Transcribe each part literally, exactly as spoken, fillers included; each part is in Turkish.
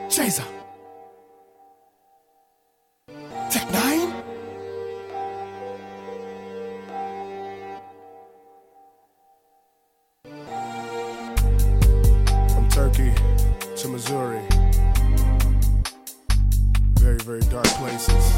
Chaser. Tech Nine. From Turkey to Missouri. Very, very dark places.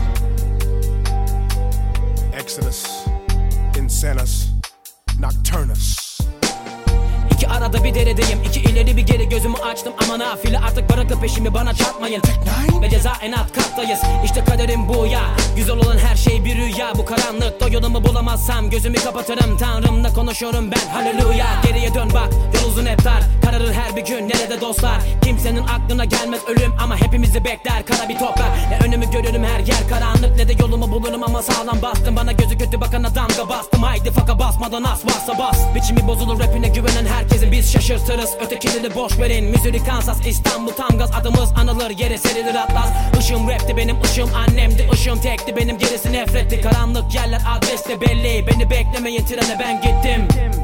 Exodus, Insanus, Nocturnus. İki arada bir deredeyim, iki ileri bir geri, gözümü açtım ama nafile, artık bırakıp peşimi bana çarpmayın. Ve ceza en alt kattayız, işte kaderim bu ya. Güzel olan her şey bir rüya, bu karanlıkta yolumu bulamazsam gözümü kapatırım. Tanrımla konuşuyorum ben, haleluya. Geriye dön bak, yol uzun hep dar, kararır her bir gün, nerede dostlar? Kimsenin aklına gelmez ölüm ama hepimizi bekler kara bir toprak. Ne önümü görürüm, her yer karanlık, ne de yolumu bulurum ama sağlam bastım. Bana gözü kötü bakana damga bastım, haydi faka basmadan as varsa bas. Biçimi bozulur rapine güvenen herkesi biz şaşırtırız, ötekileri boş verin. Missouri, Kansas, İstanbul tam gaz, adımız anılır, yere serilir atlas. Işığım rapti benim, ışığım annemdi, ışığım tekti benim, gerisi nefretti. Karanlık yerler adreste belli, beni beklemeyin trene ben gittim.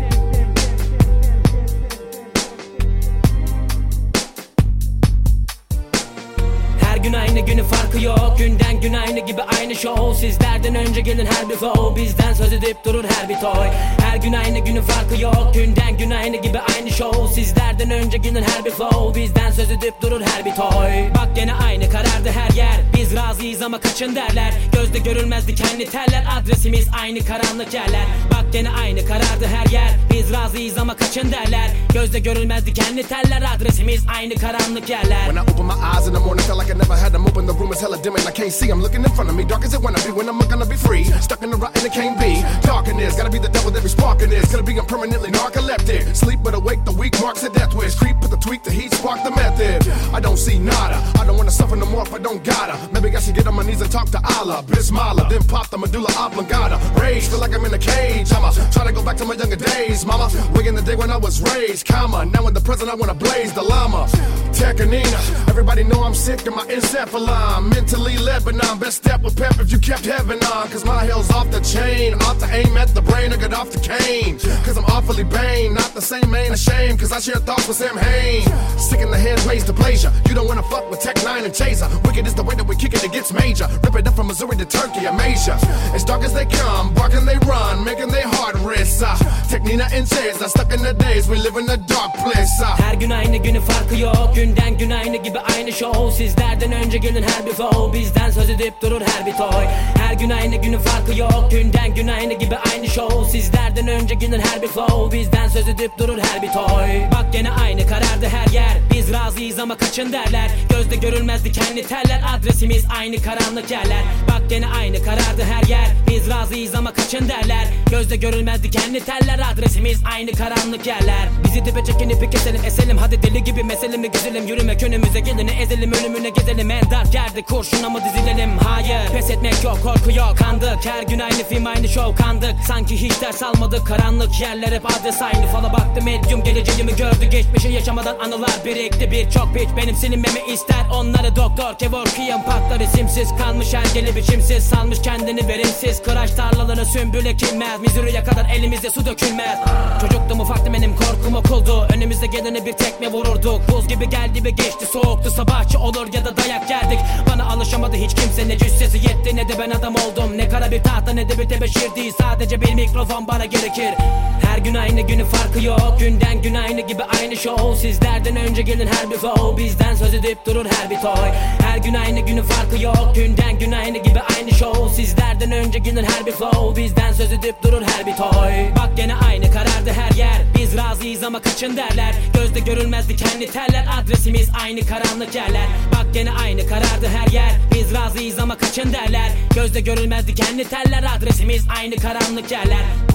Her gün aynı, günü farkı yok, günden gün aynı gibi aynı show. Sizlerden önce gelin her bir flow, bizden söz edip durur her bir toy. Her gün aynı, günü farkı yok, günden gün aynı gibi aynı show. Sizlerden önce gelin her bir flow, bizden söz edip durur her bir toy. Bak gene aynı, karardı her yer, biz razıyız ama kaçın derler. Gözde görülmez dikenli teller, adresimiz aynı, karanlık yerler. Bak gene aynı, karardı her yer, biz razıyız ama kaçın derler. Gözde görülmez dikenli teller, adresimiz aynı, karanlık yerler. When I open my eyes in the morning, felt like I never had them open. The room is hella dim and I can't see. I'm looking in front of me, dark as it wanna be. When I'm gonna be free, stuck in the rut and it can't be. Dark in this, gotta be the devil that be sparking this. Gonna be I'm permanently narcoleptic. Sleep but awake, the weak marks a death wish. Creep with the tweak, the heat spark the method. I don't see nada, I don't wanna suffer no more if I don't gotta. Maybe I should get on my knees and talk to Allah, Bismillah, then pop the medulla oblongata. Rage, feel like I'm in a cage. I'ma try to go back to my younger days, mama. Way in the day when I was raised, comma. Now in the present I wanna blaze the llama. Tekanina, everybody know I'm sick of my encephalon. Mentally led, but now I'm best step with pep if you kept heaven on. Cause my hell's off the chain, off to aim at the brain or get off the cane. Cause I'm awfully vain, not the same, ain't ashamed. Cause I share thoughts with Sam Hain. Sick in the head, raised to pleasure. You don't wanna fuck with Tech Nine and Chaser. Wicked is the way that we kick it, it gets major. Rip it up from Missouri to Turkey, Amasia. As dark as they come, barking they run, making they heart race. uh, Tech Nina and Chaser, stuck in the days, we live in a dark place. uh. Her gün aynı, günü farkı yok, günden gün aynı gibi aynı show. Sizlerden önce gelin her bir flow, bizden söz edip durur her bir toy. Her gün aynı, günü farkı yok, günden gün aynı gibi aynı show. Sizlerden önce gelin her bir flow, bizden söz edip durur her bir toy. Bak gene aynı, karardı her yer, biz razıyız ama kaçın derler. Gözde görülmez dikenli teller, adresimiz aynı, karanlık yerler. Bak gene aynı, karardı her yer, biz razıyız ama kaçın derler. Gözde görülmez dikenli teller, adresimiz aynı, karanlık yerler. Bizi dibe çekin, ipi keselim, eselim. Hadi deli gibi meselemi güzelim, yürümek önümüze geleni ezelim. Ölümüne gezelim, en dar yerde kurşuna mı dizilelim? Hayır, pes etmek yok, korku yok, kandık. Her gün aynı film, aynı show, kandık. Sanki hiç ders almadık, karanlık yerler hep adres aynı. Fala baktı medyum, geleceğimi gördü, geçmişi yaşamadan anılar birikti. Birçok piç benim silinmemi ister, onları doktor Kevorkian patlar. İsimsiz kalmış ergeli, biçimsiz salmış kendini verimsiz. Kıraç tarlalarını sümbül ekilmez, Missouri'ye kadar elimizde su dökülmez. Çocuktum, ufaktım, benim korkum okuldu. Önümüzde geleni bir tekme vururduk. Buz gibi geldi ve geçti, soğuktu. Sabahçı olur ya da dayak yerdik. Bana alışamadı hiç kimse, ne cüssesi yetti ne de ben adam oldum. Ne kara bir tahta ne de bir tebeşir değil, sadece bir mikrofon bana gerekir. Her gün aynı, günü farkı yok, günden gün aynı gibi aynı show. Sizlerden önce gelin her bir flow, bizden söz edip durur her bir toy. Her gün aynı, günü farkı yok, günden gün aynı gibi aynı show. Sizlerden önce gelin her bir flow, bizden söz edip durur her bir toy. Bak gene aynı, karardı her yer, biz razıyız ama kaçın derler. Gözde görülmez dikenli teller, adresimiz aynı, karanlık yerler. Bak gene aynı, karardı her yer, biz razıyız ama kaçın derler. Gözde görülmez dikenli teller, adresimiz aynı, karanlık yerler.